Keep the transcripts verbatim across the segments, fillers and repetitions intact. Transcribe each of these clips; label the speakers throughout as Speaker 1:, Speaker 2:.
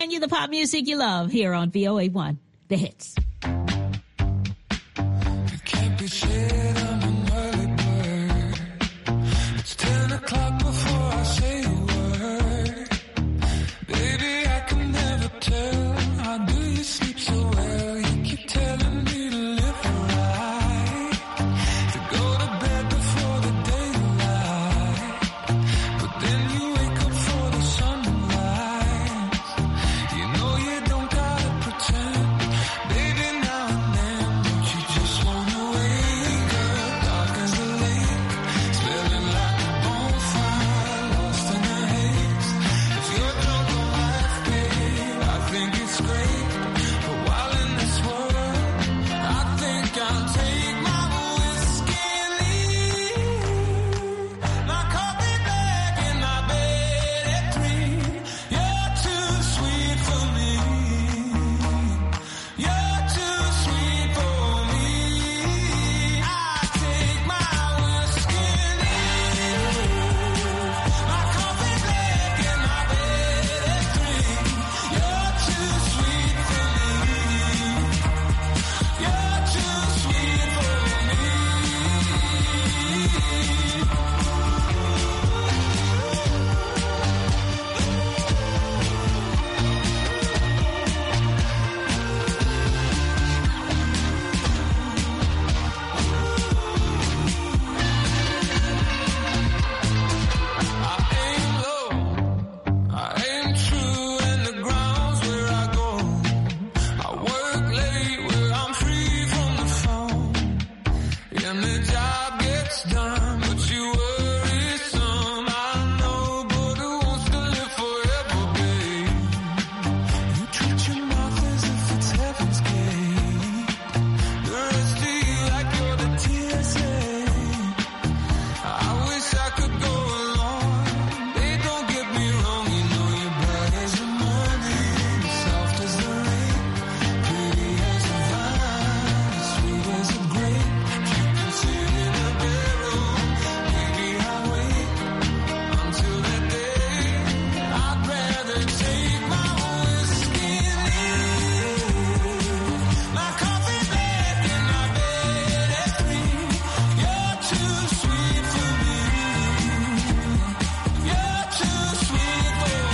Speaker 1: And you the pop music you love here on V O A one, The Hits.
Speaker 2: It can't be said I'm an early bird. It's ten o'clock before I say a word. Baby, I can never tell. How do you sleep so well? You keep telling me to live right, to go to bed before the daylight, but then you wake up for the sunrise. You know you don't gotta pretend, baby, now and then. Don't you just wanna wake up, dark as a lake, smelling like a bonfire, lost in the haze. If you're drunk on life, babe, I think it's great. But while in this world, I think I'll take my whiskey and leave. My coffee bag in my bed at three. You're too sweet for me. You're too sweet for me. I take my whiskey and leave. My coffee bag in my bed at three. You're too sweet for me. You're too sweet for me. I aim low, I aim true, and the ground's where I go. I work late where I'm free from the phone, and the job gets done, but you worry some. I know, but who wants to live forever, babe? You treat your mouth as if it's heaven's gate. The rest of you like you're the T S A. I wish I could go along. They don't get me wrong, you know you're bright as the morning, soft as the rain, pretty as a vine, sweet as a grape. You can sit in a barrel, maybe I'll wait until that day. I'd rather take my whiskey and leave. My coffee bag in my bed at three. You're too sweet for me. You're too sweet for me.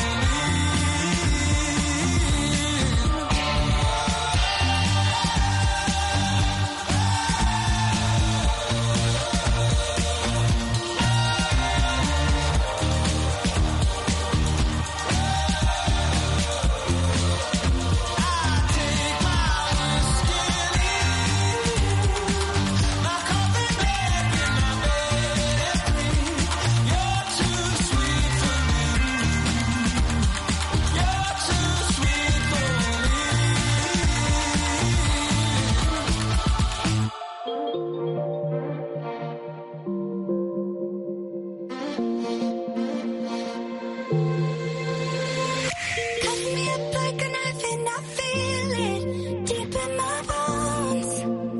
Speaker 2: Take my whiskey and leave. My coffee bag in my bed at three. You're too sweet for me. You're too sweet for
Speaker 3: Cut me up like a knife and I feel it deep in my bones.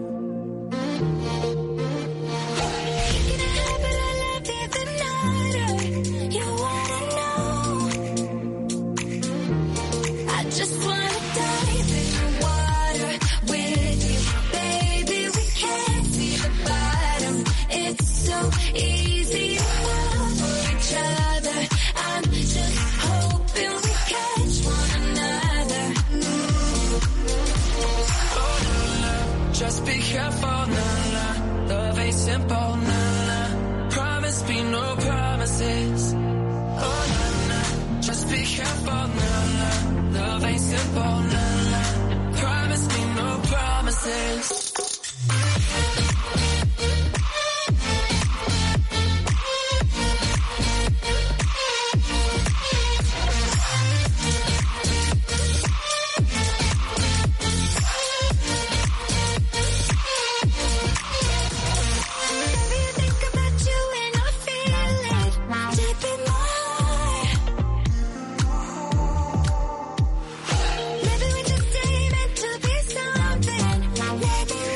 Speaker 3: Making a habit, I love even harder. You wanna know? I just wanna dive in the water with you, baby. We can't see the bottom. It's so easy to fall for each other. I'm just hoping we catch one another.
Speaker 2: Just be careful, nah, nah. Love ain't simple, nah, nah. Promise me no promises. Oh, nah, nah. Just be careful, nah, nah. Love ain't simple, nah, nah. Promise me no promises.
Speaker 3: Maybe I think about you and I feel it deep in my heart. Maybe we just ain't meant to be something. Maybe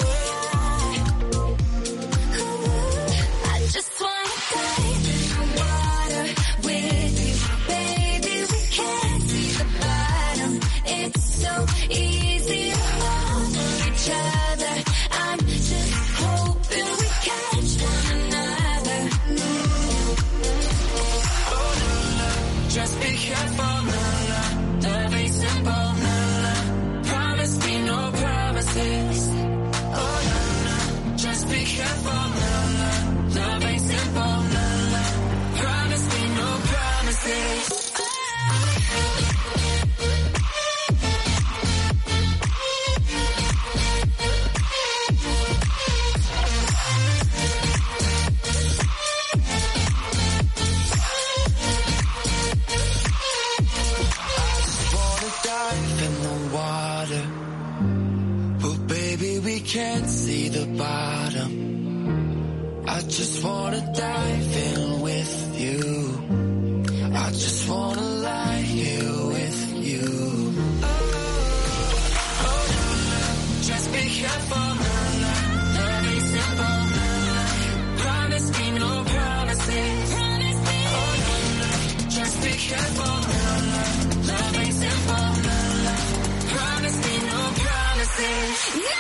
Speaker 2: can't see the bottom. I just wanna dive in with you. I just wanna lie here with you. Oh, oh, just be careful. Love ain't simple. Promise me no promises. Oh, just be careful. Love ain't simple. Promise me no promises.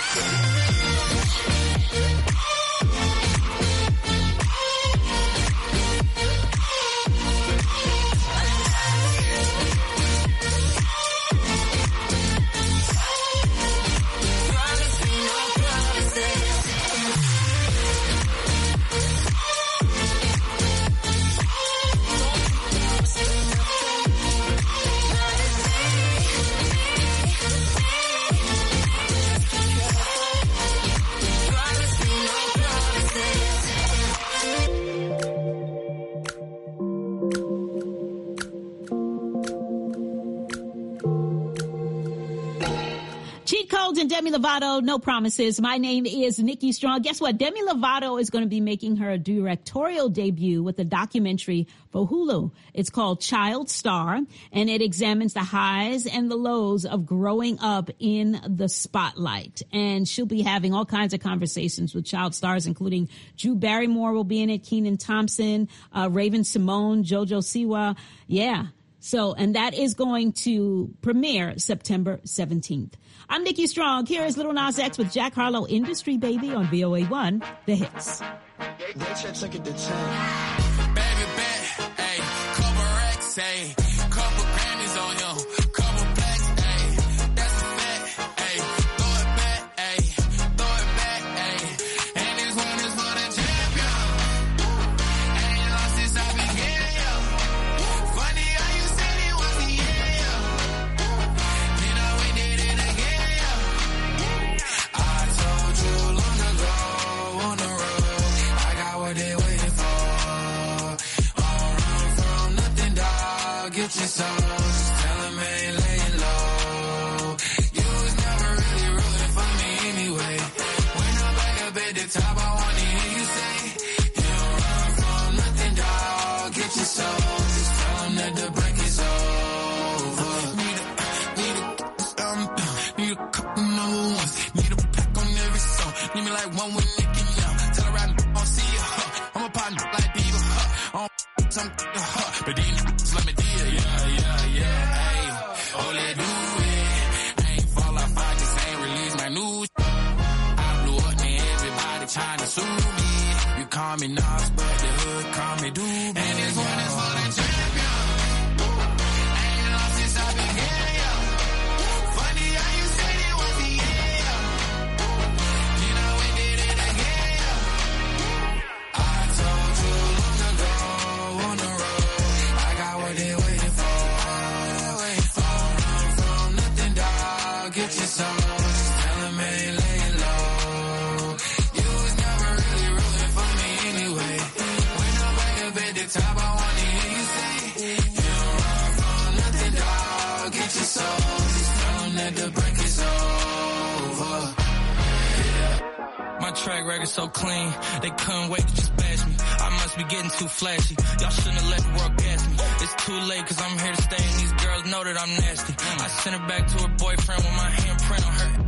Speaker 1: And Demi Lovato, no promises. My name is Nikki Strong. Guess what? Demi Lovato is going to be making her directorial debut with a documentary for Hulu. It's called Child Star, and it examines the highs and the lows of growing up in the spotlight. And she'll be having all kinds of conversations with child stars, including Drew Barrymore will be in it, Kenan Thompson, uh, Raven Simone, Jojo Siwa. Yeah. So, and that is going to premiere September seventeenth. I'm Nikki Strong. Here is Little Nas X with Jack Harlow, Industry Baby on V O A one, The Hits.
Speaker 2: Baby bet, hey, couple racks, hey, couple panties on you, couple blacks, hey, that's a fact, hey, throw it back, hey, throw it back, hey, and this one is for the champion, ain't lost since I began, yo, funny how you said it was the end, yo, you know we did it again, yo, I told you long ago on the road, I got what they waiting for. Don't run from nothing, dog. Get your soul. Just tell them I ain't laying low. You was never really rooting for me anyway. When I'm back up at the top, I wanna hear you say, you don't run from nothing, dog. Get your soul. Just tell them that the break is over. Need a, need a, um, need a couple number ones. Need a pack on every song. Need me like one with Nicky now. Tell her I don't see you, huh? I'm a partner like Diva, huh? I don't some huh? But these niggas let me deal, yeah, yeah, yeah, hey. Oh, let do it. I ain't fall off, I just ain't release my news. I blew up and everybody trying to sue me. You call me Nas, but the hood call me Doobie. And this one is for the champion. Ain't lost since I began, yo. Funny how you said it was the end, yo. You know we did it again, yo. I told you long ago on the road, I got what they waiting for. Don't run from nothing, dog. Get your soul. Just tell them I ain't laying low. You was never really rooting for me anyway. When I'm back up at the top, I wanna hear you say, you don't run from nothing, dog. Get your soul. Just tell them that the break is over.
Speaker 4: My track record so clean, they couldn't wait to just bash me. I must be getting too flashy. Y'all shouldn't have let the world gas me. It's too late cause I'm here to stay and these girls know that I'm nasty. I sent her back to her boyfriend with my handprint on her.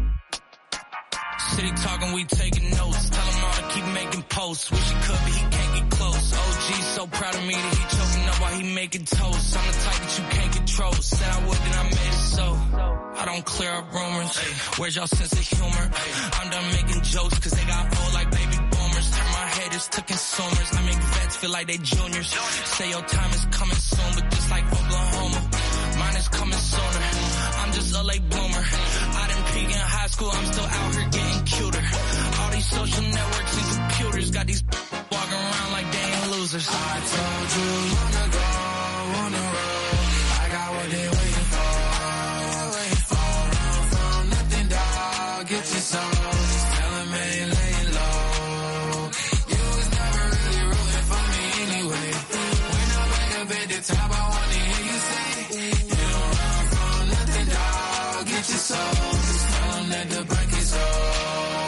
Speaker 4: City talking, we taking notes. Tell him all to keep making posts. Wish he could, but he can't get close. O G's so proud of me that he choking up while he making toast. I'm the type that you can't control. Said I would, then I made it so. I don't clear up rumors. Where's y'all sense of humor? I'm done making jokes cause they got old like baby boomers. Turn my haters to consumers. I make vets feel like they juniors. Say your time is coming soon, but just like Oklahoma, mine is coming sooner. I'm just a late bloomer. I didn't peak in high school, I'm still out here getting cuter. All these social networks and computers got these walking around like they ain't losers.
Speaker 2: I told you long ago on the road, I got what they waiting for. Don't run from nothing, dog. Get your soul. Just tell them I ain't laying low. You was never really rooting for me anyway. When I'm back up at the top, I wanna hear you say, you don't run from nothing, dog. Get your soul. Just tell them that the break is over.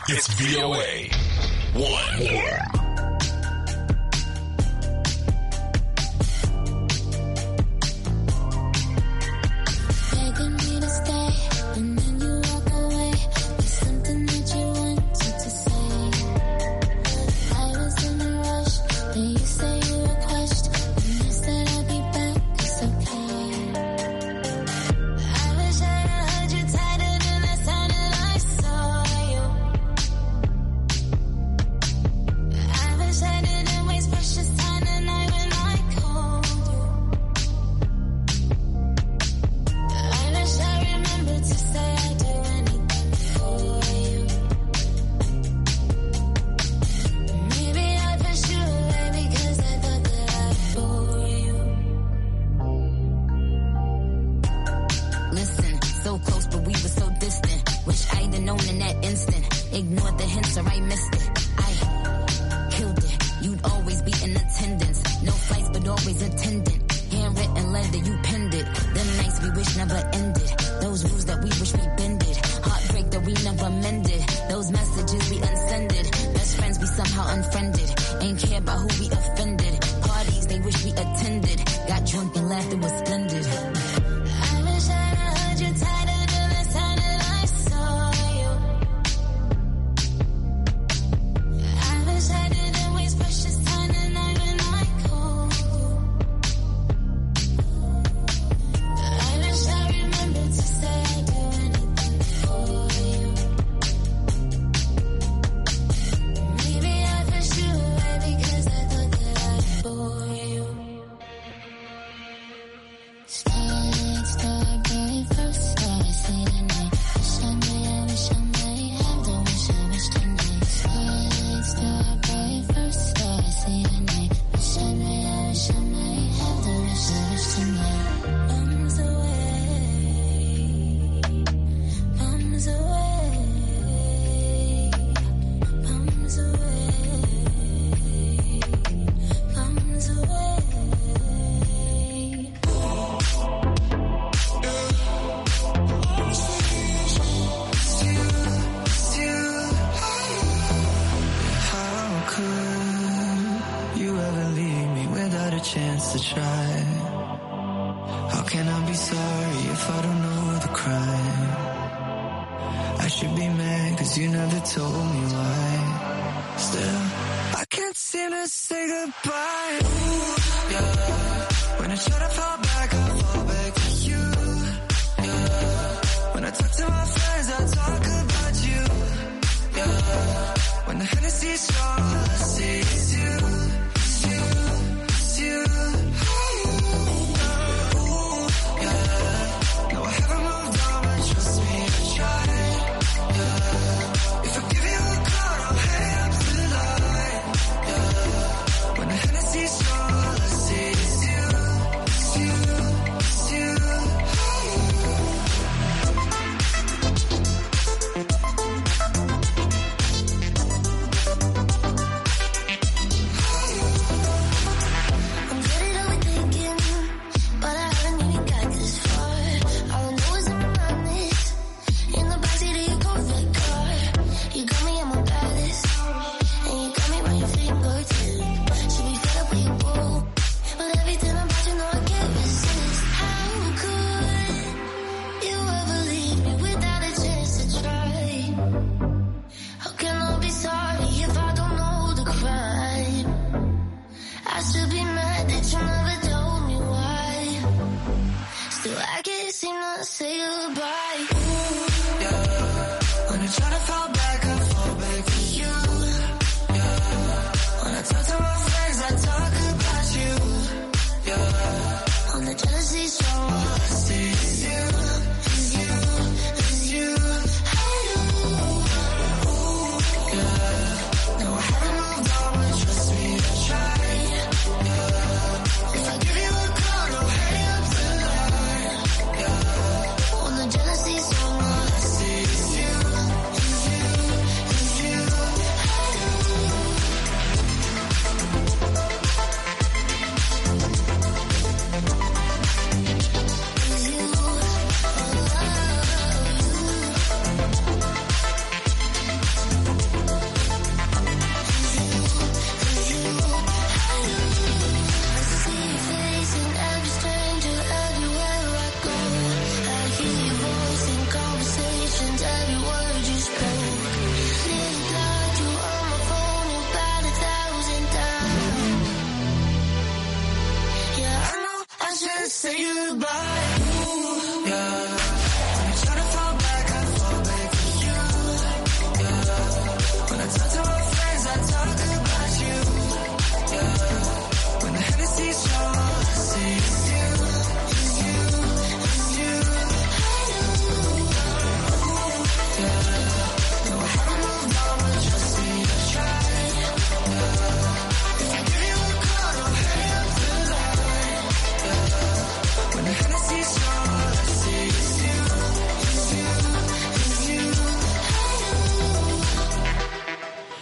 Speaker 5: It's V O A one.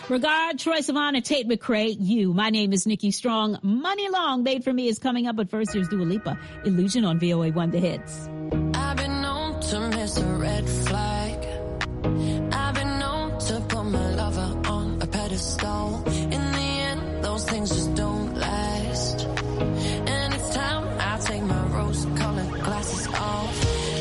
Speaker 1: Regard, Troye Sivan, and Tate McRae, You. My name is Nikki Strong. Money Long, Made for Me is coming up, but first here's Dua Lipa, Illusion on V O A one The Hits.
Speaker 6: I've been known to miss a red flag. I've been known to put my lover on a pedestal. In the end, those things just don't last. And it's time I take my rose-colored glasses off.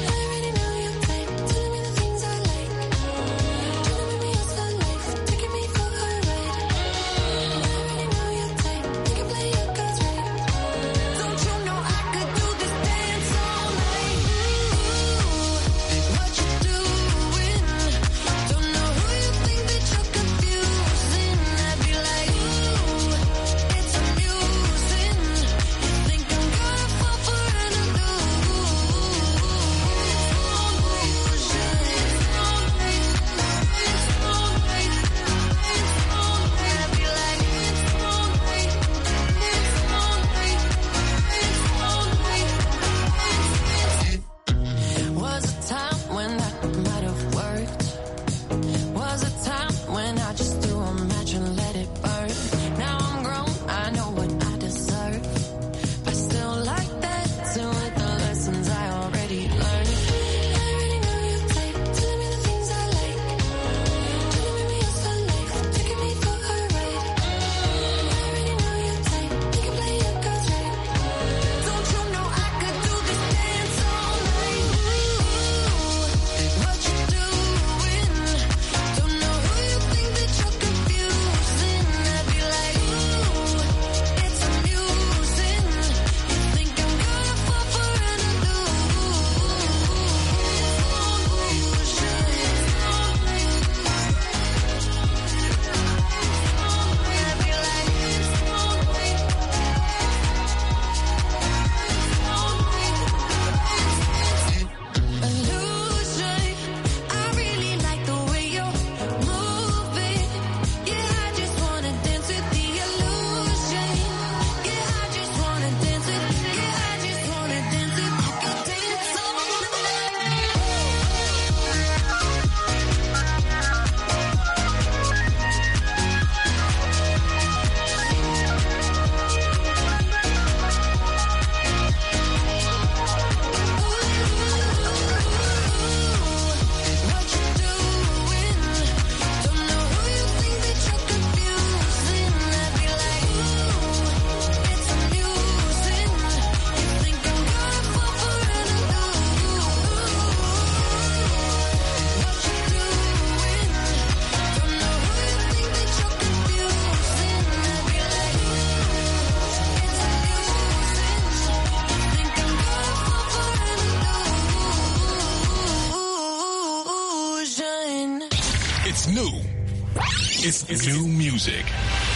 Speaker 5: It's, it's new music.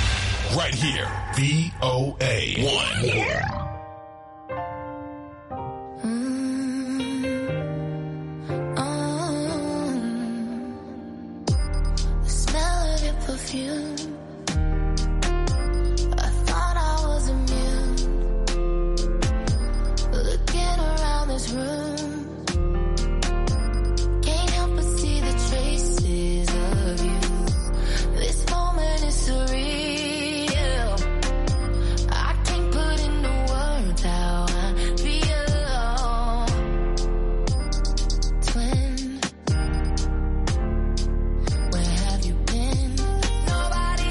Speaker 5: Right here. V O A one.
Speaker 6: Nobody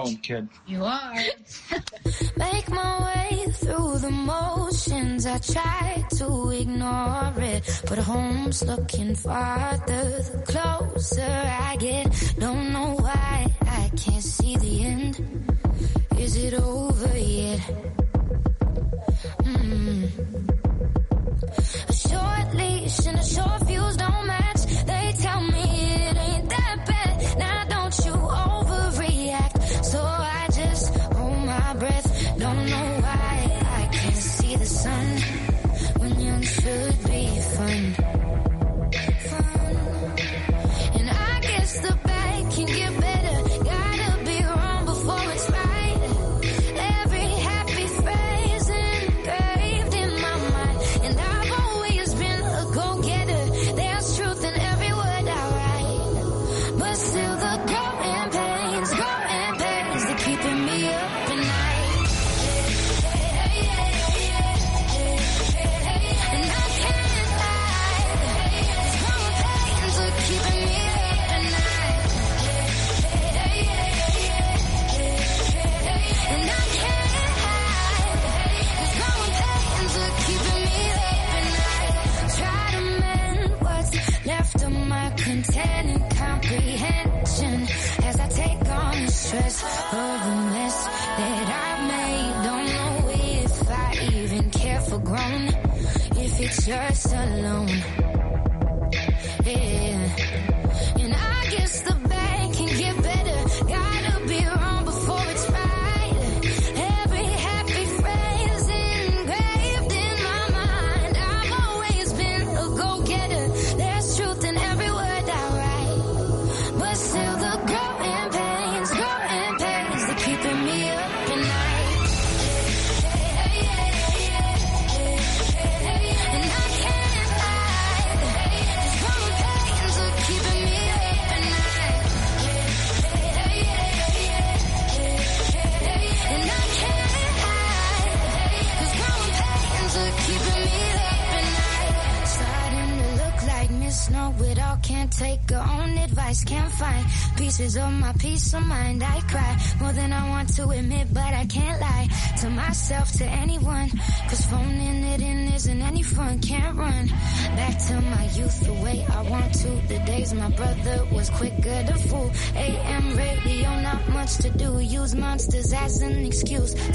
Speaker 7: own, kid.
Speaker 8: You are.
Speaker 3: Make my way through the motions. I try to ignore it, but home's looking farther the closer I get. Don't know why I can't see the end. Is it over yet? Mm. A short leash and a short fuse don't match. They tell me it ain't that bad. Now don't you overreact. So I just hold my breath. Don't know why I can't see the sun when young should be fun. Fun. And I guess the bad can get better. Gotta be wrong before it's right. Every happy phrase engraved in my mind. And I've always been a go-getter. There's truth in every word I write. But still the growing pains, growing pains, they're keeping me up at night. And I can't hide. These growing pains are keeping me up at night. And I can't hide. These growing pains are keeping me up at night. Try to mend what's left of my containing comprehension as I take on the stress of the mess that I made. Don't know if I even care for grown, if it's just alone. Yeah. And I guess the bad can get better. Gotta be wrong before it's right. Every happy phrase engraved in my mind. I've always been a go-getter. There's truth in every word I write. But still the growing pains, growing pains, they're keeping me up at night. And I can't hide. These growing pains are keeping me up at night. And I can't hide. These growing pains are keeping me up at night. Starting to look like Miss Know-It-all. Can't take her own advice. Can't find pieces of my peace of mind. I cry more than I want to admit, but I can't lie to myself, to anyone. Cause phoning it in isn't any fun. Can't run back to my youth the way I want to. The days my brother was quicker to fool. A M radio, not much to do. Use monsters as an excuse